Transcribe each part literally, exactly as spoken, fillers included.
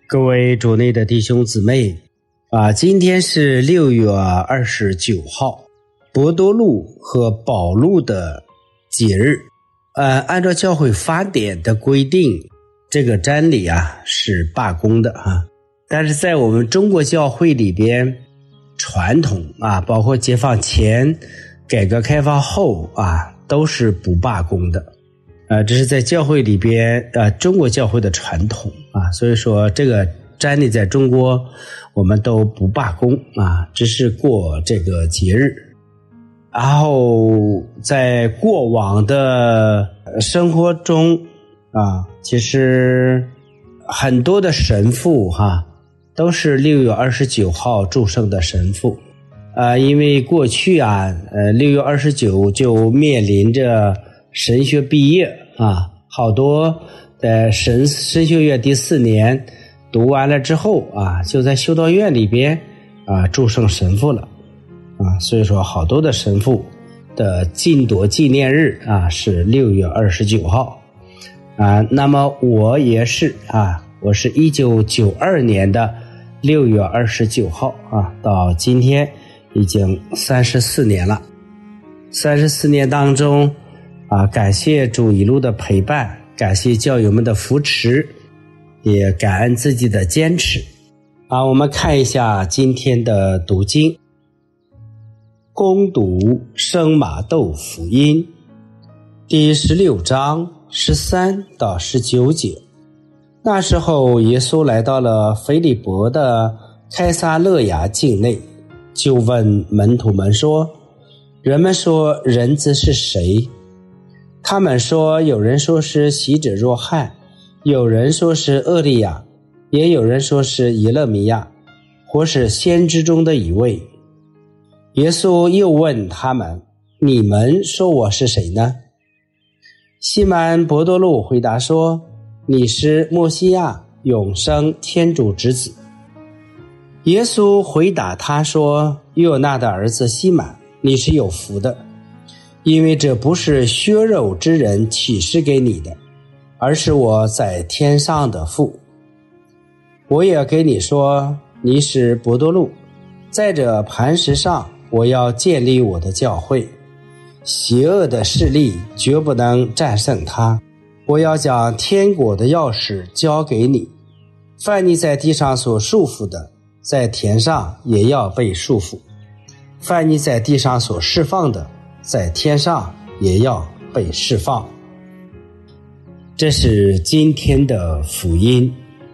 各位主内的弟兄姊妹啊，今天是六月二十九号，伯多禄和保禄的节日。呃，按照教会法典的规定，这个瞻礼啊是罢工的啊。但是在我们中国教会里边，传统啊，包括解放前、改革开放后啊，都是不罢工的。呃，这是在教会里边，呃，中国教会的传统啊，所以说这个瞻礼在中国我们都不罢工啊，只是过这个节日。然后在过往的生活中啊，其实很多的神父哈、啊，都是六月二十九号祝圣的神父。呃，因为过去啊，呃，六月二十九就面临着神学毕业啊，好多在神神学院第四年读完了之后啊，就在修道院里边啊祝圣神父了啊，所以说好多的神父的晋铎纪念日啊是六月二十九号啊。那么我也是啊，我是一九九二年的六月二十九号啊，到今天已经三十四年了。三十四年当中啊，感谢主一路的陪伴，感谢教友们的扶持，也感恩自己的坚持啊。我们看一下今天的读经，恭读圣马窦福音第十六章十三到十九节。那时候耶稣来到了腓利伯的开撒勒雅境内，就问门徒们说，人们说人子是谁？他们说，有人说是洗者若翰，有人说是厄利亚，也有人说是以勒米亚，或是先知中的一位。耶稣又问他们，你们说我是谁呢？西满伯多禄回答说，你是默西亚，永生天主之子。耶稣回答他说，约纳的儿子西满，你是有福的，因为这不是血肉之人启示给你的，而是我在天上的父。我也给你说，你是伯多禄，在这磐石上我要建立我的教会，邪恶的势力绝不能战胜它。我要将天国的钥匙交给你，凡你在地上所束缚的，在天上也要被束缚；凡你在地上所释放的，在天上也要被释放。这是今天的福音。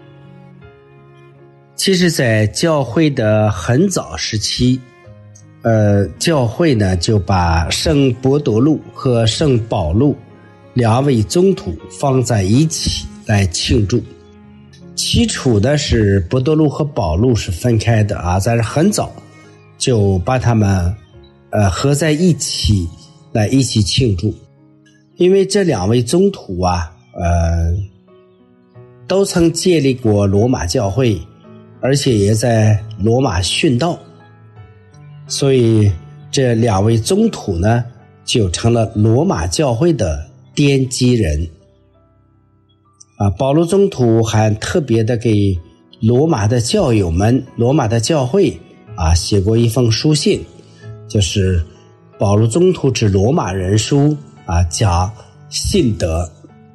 其实在教会的很早时期，呃，教会呢就把圣伯多禄和圣保禄两位宗徒放在一起来庆祝。起初的是伯多禄和保禄是分开的啊，但是很早就把他们呃合在一起来一起庆祝。因为这两位宗徒啊，呃，都曾建立过罗马教会，而且也在罗马殉道，所以这两位宗徒呢就成了罗马教会的奠基人啊。保禄宗徒还特别的给罗马的教友们、罗马的教会啊写过一封书信，就是保禄宗徒之罗马人书啊，讲信德，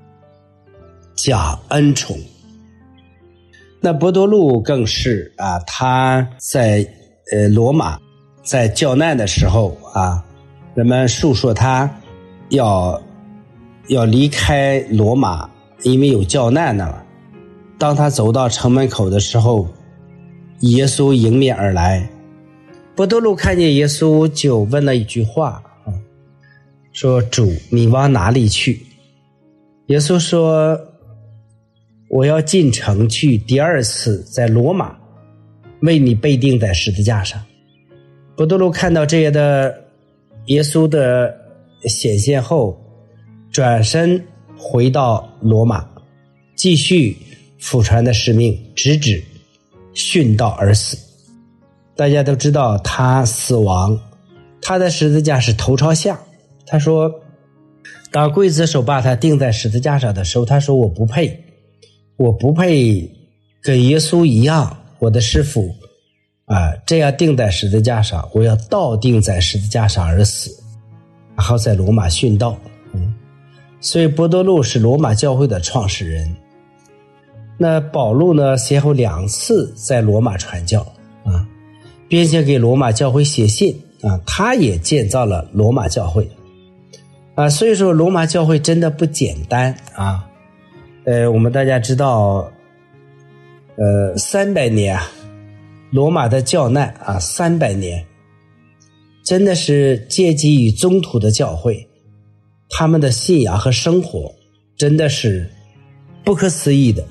讲恩宠。那伯多禄更是啊，他在呃罗马在教难的时候啊，人们述说他要要离开罗马，因为有教难呢嘛。当他走到城门口的时候，耶稣迎面而来，伯多禄看见耶稣就问了一句话啊，说，主，你往哪里去？耶稣说，我要进城去，第二次在罗马为你被钉在十字架上。伯多禄看到这样的耶稣的显现后，转身回到罗马，继续父传的使命，直至殉道而死。大家都知道他死亡，他的十字架是头朝下。他说，当刽子手把他钉在十字架上的时候，他说，我不配我不配跟耶稣一样，我的师父啊，这样钉在十字架上，我要倒钉在十字架上而死，然后在罗马殉道。嗯，所以伯多禄是罗马教会的创始人。那保禄呢，先后两次在罗马传教啊，并且给罗马教会写信啊，他也建造了罗马教会啊。所以说罗马教会真的不简单啊。呃，我们大家知道，呃，三百年啊，罗马的教难啊，三百年，真的是阶级与宗徒的教会，他们的信仰和生活真的是不可思议的。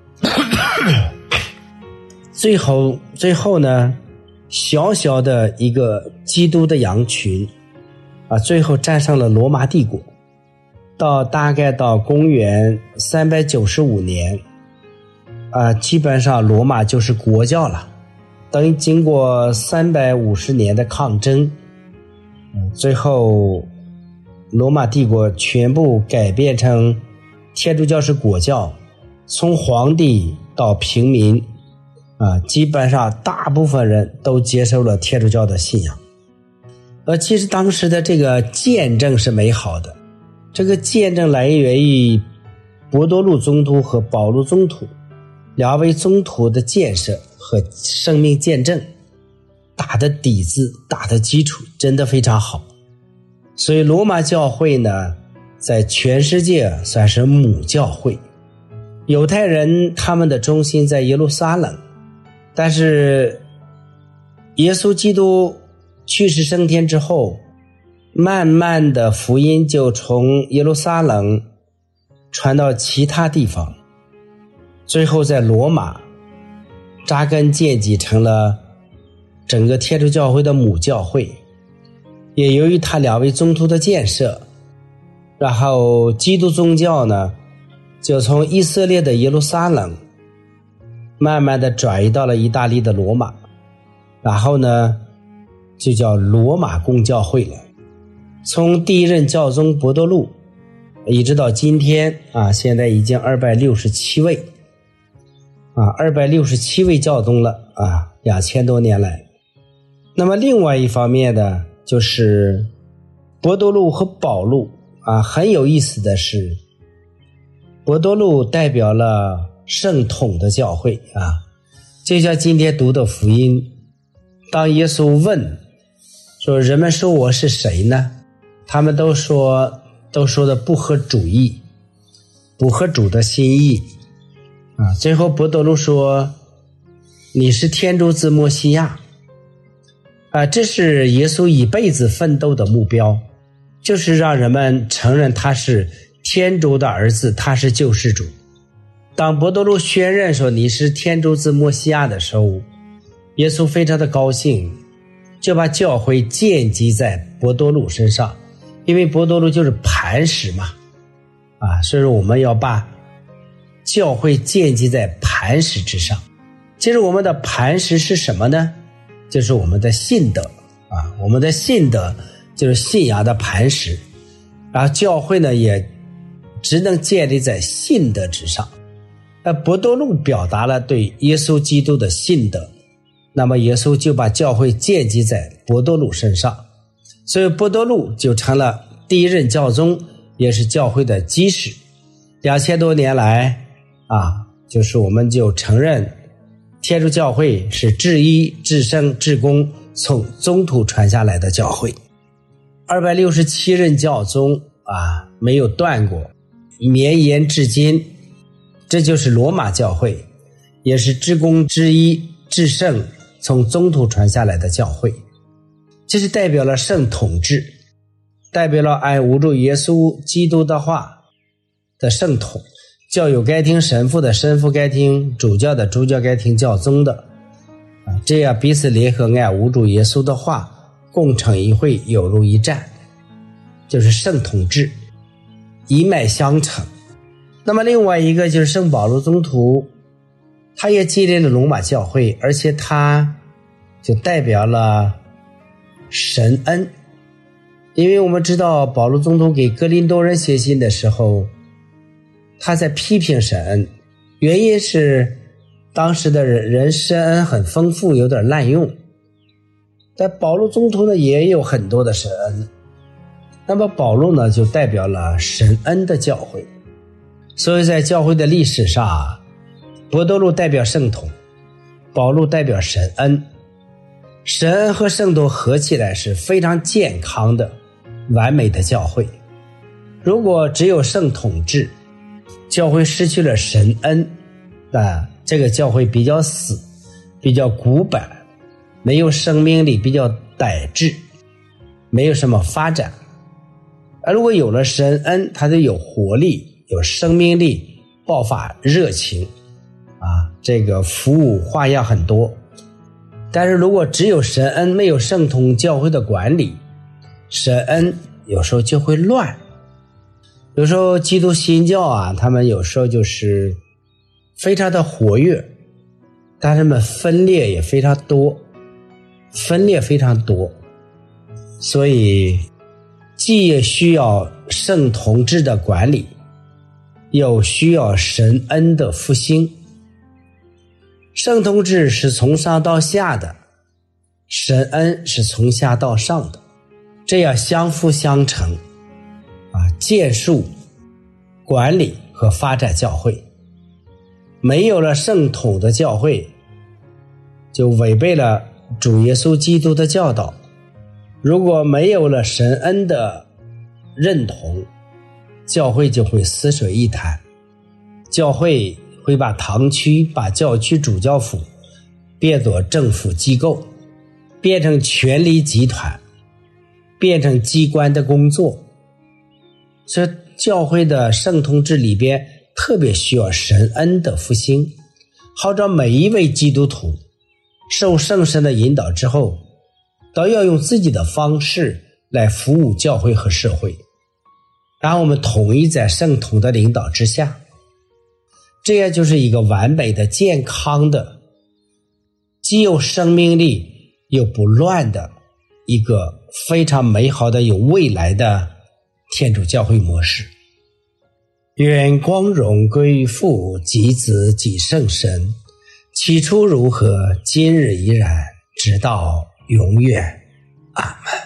最后，最后呢，小小的一个基督的羊群啊，最后战胜了罗马帝国。到大概到公元三百九十五年啊，基本上罗马就是国教了。等于经过三百五十年的抗争，最后罗马帝国全部改变成天主教是国教，从皇帝到平民啊，基本上大部分人都接受了天主教的信仰。而其实当时的这个见证是美好的，这个见证来源于伯多禄宗徒和保禄宗徒两位宗徒的建设和生命见证，打的底子，打的基础真的非常好。所以罗马教会呢，在全世界算是母教会。犹太人他们的中心在耶路撒冷，但是耶稣基督去世升天之后，慢慢的福音就从耶路撒冷传到其他地方，最后在罗马扎根建基成了整个天主教会的母教会。也由于他两位宗徒的建设，然后基督宗教呢就从以色列的耶路撒冷慢慢的转移到了意大利的罗马，然后呢就叫罗马公教会了。从第一任教宗伯多禄一直到今天啊，现在已经二百六十七位啊，二百六十七位教宗了啊，两千多年来。那么另外一方面呢，就是伯多禄和保禄啊，很有意思的是，伯多禄代表了圣统的教会啊，就像今天读的福音，当耶稣问说人们说我是谁呢？他们都说都说的不合主意，不合主的心意啊。最后伯多禄说你是天主子默西亚啊，这是耶稣一辈子奋斗的目标，就是让人们承认他是天主的儿子，他是救世主。当伯多禄宣认说你是天主子默西亚的时候，耶稣非常的高兴，就把教会建基在伯多禄身上，因为伯多禄就是磐石嘛啊，所以说我们要把教会建基在磐石之上。其实我们的磐石是什么呢？就是我们的信德啊，我们的信德就是信仰的磐石，然后教会呢也只能建立在信德之上。那伯多禄表达了对耶稣基督的信德，那么耶稣就把教会建基在伯多禄身上，所以伯多禄就成了第一任教宗，也是教会的基石。两千多年来啊，就是我们就承认天主教会是至一至圣至公从宗徒传下来的教会。二百六十七任教宗啊，没有断过，绵延至今。这就是罗马教会，也是至公至一至圣从宗徒传下来的教会。这是代表了圣统制，代表了按无主耶稣基督的话的圣统。教友该听神父的，神父该听主教的，主教该听教宗的啊，这样彼此联合按无主耶稣的话共成一会，有如一战，就是圣统制，一脉相承。那么另外一个就是圣保禄宗徒，他也建立了罗马教会，而且他就代表了神恩。因为我们知道保禄宗徒给哥林多人写信的时候，他在批评神恩，原因是当时的人人施恩很丰富，有点滥用。但保禄宗徒呢也有很多的神恩，那么保禄呢就代表了神恩的教会。所以在教会的历史上啊，伯多禄代表圣统，保禄代表神恩。神恩和圣统合起来是非常健康的完美的教会。如果只有圣统制，教会失去了神恩，那这个教会比较死，比较古板，没有生命力，比较呆滞，没有什么发展。而如果有了神恩，它就有活力，有生命力，爆发热情啊，这个服务花样很多。但是如果只有神恩，没有圣统教会的管理，神恩有时候就会乱。有时候基督新教啊，他们有时候就是非常的活跃，但是他们分裂也非常多，分裂非常多，所以既需要圣统制的管理，又需要神恩的复兴。圣统制是从上到下的，神恩是从下到上的，这样相辅相成啊，建树、管理和发展教会。没有了圣统的教会，就违背了主耶稣基督的教导。如果没有了神恩的认同，教会就会死水一潭，教会会把堂区、把教区主教府变作政府机构，变成权力集团，变成机关的工作。所以教会的圣统制里边特别需要神恩的复兴，号召每一位基督徒受圣神的引导之后，都要用自己的方式来服务教会和社会，然后我们统一在圣统的领导之下，这样就是一个完美的、健康的，既有生命力又不乱的一个非常美好的、有未来的天主教会模式。愿光荣归于父及子及圣神，起初如何，今日依然，直到永远。阿们。